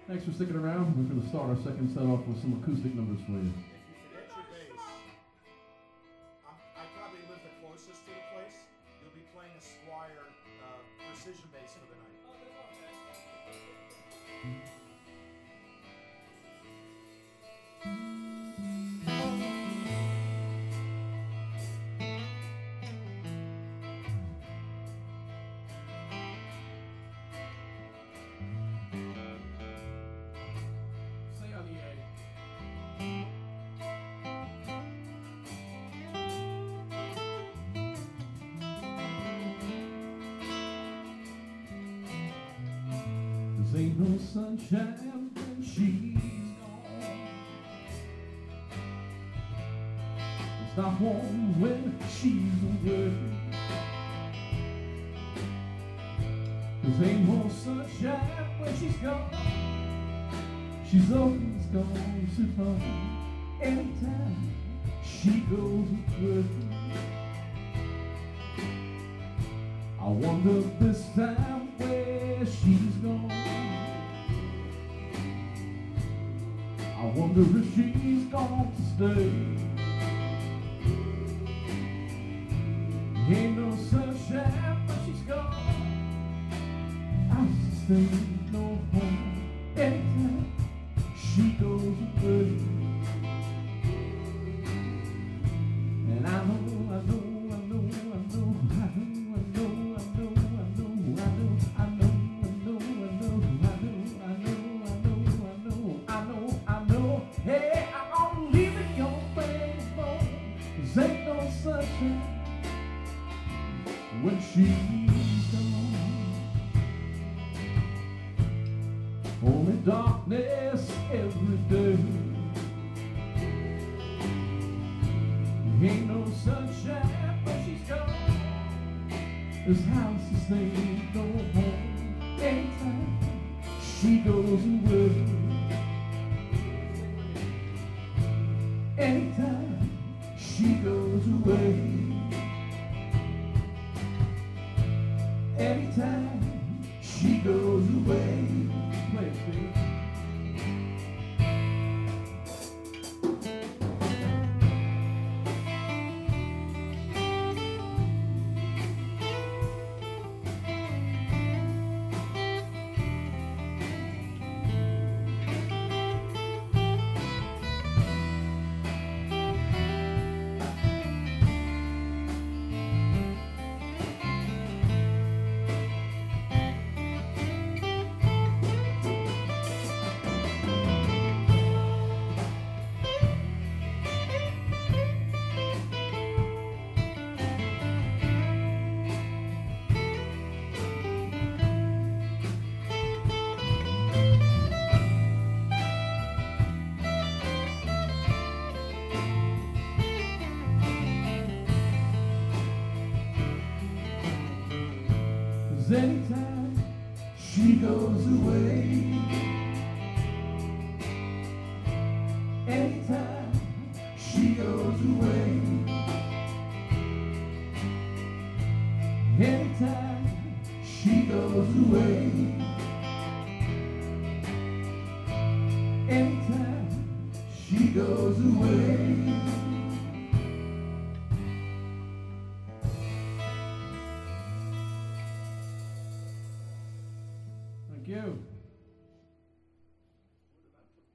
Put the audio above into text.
Thanks for sticking around. We're going to start our second set off with some acoustic numbers for you. If you forget your bass, I probably live the closest to the place. You'll be playing a Squire precision bass for the night. Say on the A. This ain't no sunshine when she's gone. It's not warm when she's away. This ain't no sunshine when she's gone. She's always gone so far. Anytime she goes away, I wonder this time where she's gone. I wonder if she's gone to stay. Ain't no sunshine when she's gone. I'll stay no home anytime she goes away. And I know, I know, I know, I know, I know, I know, I know, I know, I know, I know, I know, I know, I know. Hey, I'm leaving your face, boy. 'Cause ain't no sunshine when she's gone. Only darkness every day. Ain't no sunshine when she's gone. This house is ain't no home anytime she goes away. Anytime she goes away. Anytime she goes away. Play it, Steve. Anytime she goes away, anytime she goes away, anytime she goes away, anytime she goes away. Thank you.